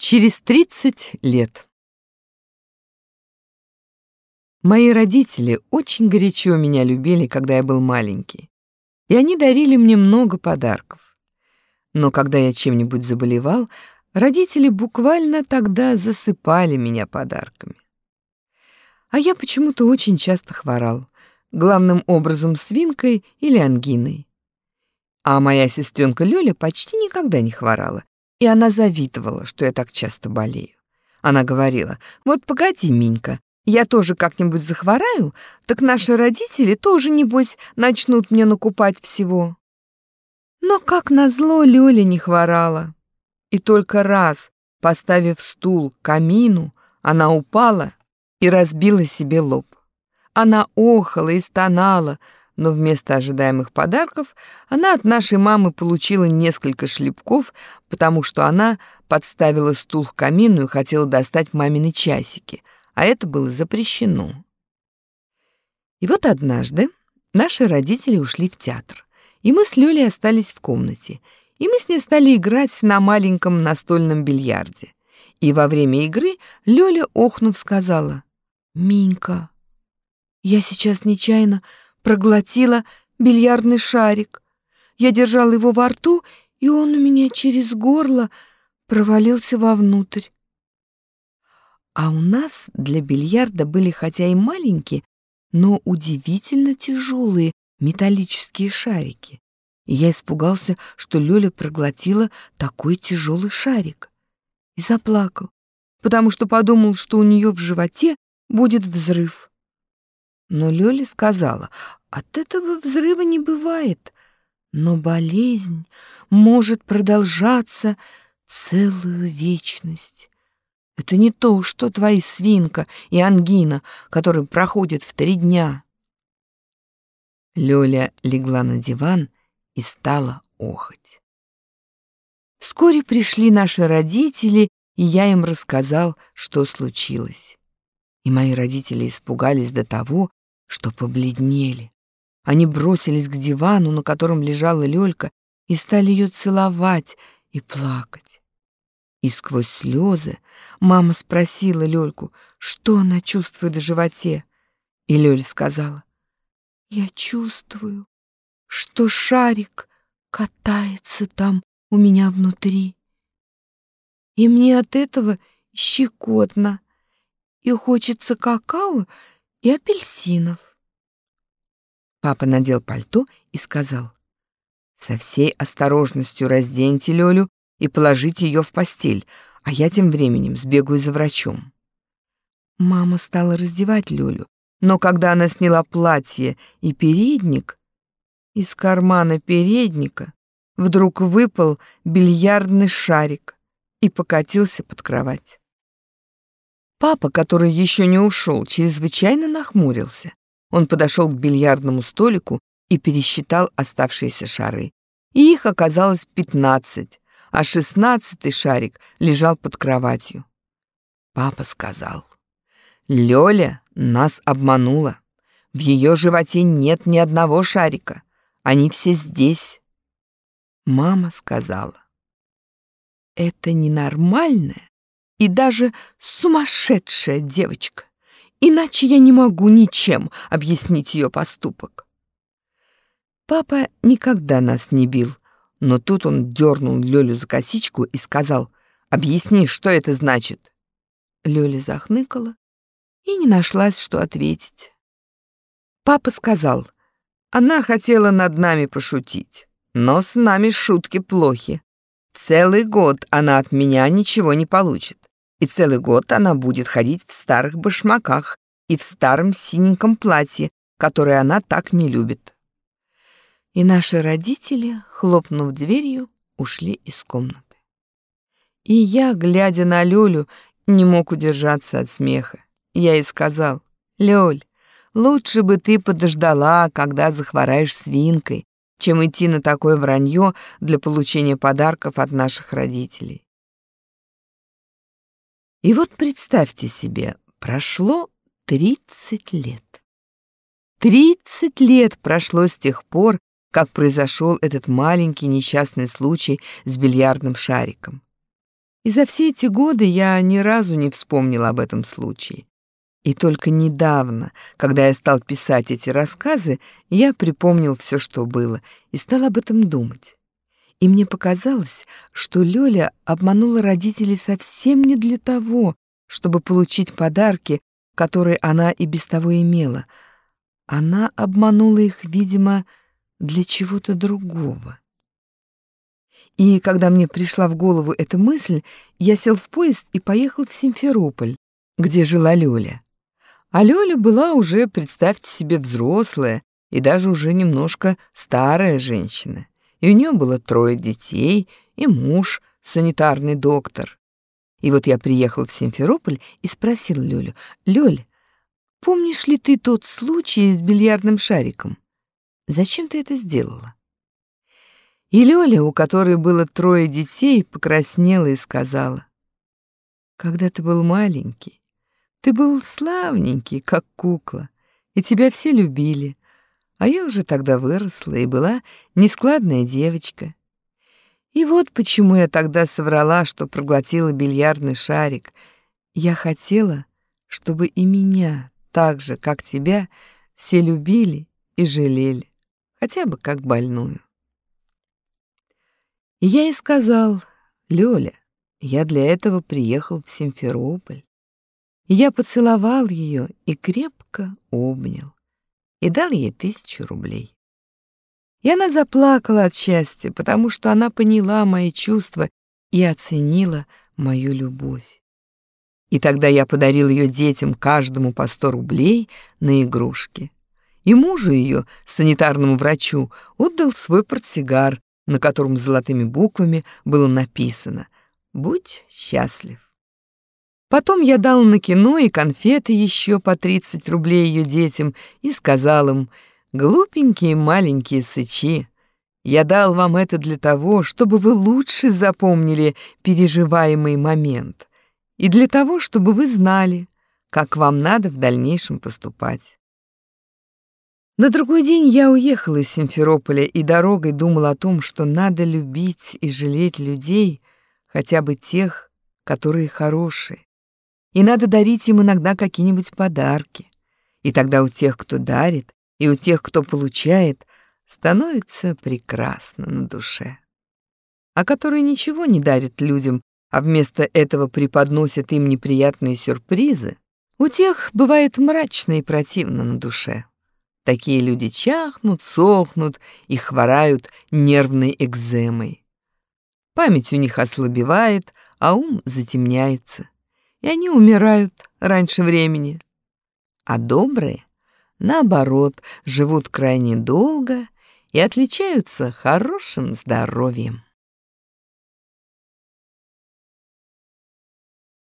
Через 30 лет. Мои родители очень горячо меня любили, когда я был маленький, и они дарили мне много подарков. Но когда я чем-нибудь заболевал, родители буквально тогда засыпали меня подарками. А я почему-то очень часто хворал, главным образом свинкой или ангиной. А моя сестренка Лёля почти никогда не хворала, и она завидовала, что я так часто болею. Она говорила: «Вот погоди, Минька, я тоже как-нибудь захвораю, так наши родители тоже, небось, начнут мне накупать всего». Но, как назло, Лёля не хворала. И только раз, поставив стул к камину, она упала и разбила себе лоб. Она охала и стонала, но вместо ожидаемых подарков она от нашей мамы получила несколько шлепков, потому что она подставила стул к камину и хотела достать мамины часики, а это было запрещено. И вот однажды наши родители ушли в театр, и мы с Лёлей остались в комнате, и мы с ней стали играть на маленьком настольном бильярде. И во время игры Лёля, охнув, сказала: «Минька, я сейчас нечаянно проглотила бильярдный шарик. Я держала его во рту, и он у меня через горло провалился вовнутрь». А у нас для бильярда были хотя и маленькие, но удивительно тяжелые металлические шарики. И я испугался, что Лёля проглотила такой тяжелый шарик. И заплакал, потому что подумал, что у нее в животе будет взрыв. Но Лёля сказала: «От этого взрыва не бывает, но болезнь может продолжаться целую вечность. Это не то, что твои свинка и ангина, которые проходят в 3 дня». Лёля легла на диван и стала охать. Вскоре пришли наши родители, и я им рассказал, что случилось. И мои родители испугались до того, что побледнели. Они бросились к дивану, на котором лежала Лёлька, и стали её целовать и плакать. И сквозь слезы мама спросила Лёльку, что она чувствует в животе. И Лёля сказала: «Я чувствую, что шарик катается там у меня внутри. И мне от этого щекотно, и хочется какао и апельсинов». Папа надел пальто и сказал: «Со всей осторожностью разденьте Лёлю и положите её в постель, а я тем временем сбегаю за врачом». Мама стала раздевать Лёлю, но когда она сняла платье и передник, из кармана передника вдруг выпал бильярдный шарик и покатился под кровать. Папа, который еще не ушел, чрезвычайно нахмурился. Он подошел к бильярдному столику и пересчитал оставшиеся шары. И их оказалось 15, а 16-й шарик лежал под кроватью. Папа сказал: «Лёля нас обманула. В ее животе нет ни одного шарика. Они все здесь». Мама сказала: «Это ненормальная и даже сумасшедшая девочка, иначе я не могу ничем объяснить ее поступок». Папа никогда нас не бил, но тут он дернул Лёлю за косичку и сказал: «Объясни, что это значит». Лёля захныкала и не нашлась, что ответить. Папа сказал: «Она хотела над нами пошутить, но с нами шутки плохи. Целый год она от меня ничего не получит. И целый год она будет ходить в старых башмаках и в старом синеньком платье, которое она так не любит». И наши родители, хлопнув дверью, ушли из комнаты. И я, глядя на Лёлю, не мог удержаться от смеха. Я ей сказал: «Лёль, лучше бы ты подождала, когда захвораешь свинкой, чем идти на такое вранье для получения подарков от наших родителей». И вот представьте себе, прошло 30 лет. 30 лет прошло с тех пор, как произошел этот маленький несчастный случай с бильярдным шариком. И за все эти годы я ни разу не вспомнила об этом случае. И только недавно, когда я стал писать эти рассказы, я припомнил все, что было, и стал об этом думать. И мне показалось, что Лёля обманула родителей совсем не для того, чтобы получить подарки, которые она и без того имела. Она обманула их, видимо, для чего-то другого. И когда мне пришла в голову эта мысль, я сел в поезд и поехал в Симферополь, где жила Лёля. А Лёля была уже, представьте себе, взрослая и даже уже немножко старая женщина. И у неё было 3 детей и муж, санитарный доктор. И вот я приехал в Симферополь и спросил Лёлю: «Лёль, помнишь ли ты тот случай с бильярдным шариком? Зачем ты это сделала?» И Лёля, у которой было 3 детей, покраснела и сказала: «Когда ты был маленький, ты был славненький, как кукла, и тебя все любили, а я уже тогда выросла и была нескладная девочка. И вот почему я тогда соврала, что проглотила бильярдный шарик. Я хотела, чтобы и меня, так же, как тебя, все любили и жалели, хотя бы как больную». И я ей сказал: «Лёля, я для этого приехал в Симферополь». И я поцеловал её и крепко обнял, и дал ей 1000 рублей. И она заплакала от счастья, потому что она поняла мои чувства и оценила мою любовь. И тогда я подарил её детям каждому по 100 рублей на игрушки. И мужу её, санитарному врачу, отдал свой портсигар, на котором золотыми буквами было написано: «Будь счастлив». Потом я дал на кино и конфеты еще по 30 рублей ее детям и сказал им: «Глупенькие маленькие сычи, я дал вам это для того, чтобы вы лучше запомнили переживаемый момент и для того, чтобы вы знали, как вам надо в дальнейшем поступать». На другой день я уехал из Симферополя и дорогой думал о том, что надо любить и жалеть людей, хотя бы тех, которые хорошие. И надо дарить им иногда какие-нибудь подарки. И тогда у тех, кто дарит, и у тех, кто получает, становится прекрасно на душе. А которые ничего не дарят людям, а вместо этого преподносят им неприятные сюрпризы, у тех бывает мрачно и противно на душе. Такие люди чахнут, сохнут и хворают нервной экземой. Память у них ослабевает, а ум затемняется, и они умирают раньше времени. А добрые, наоборот, живут крайне долго и отличаются хорошим здоровьем.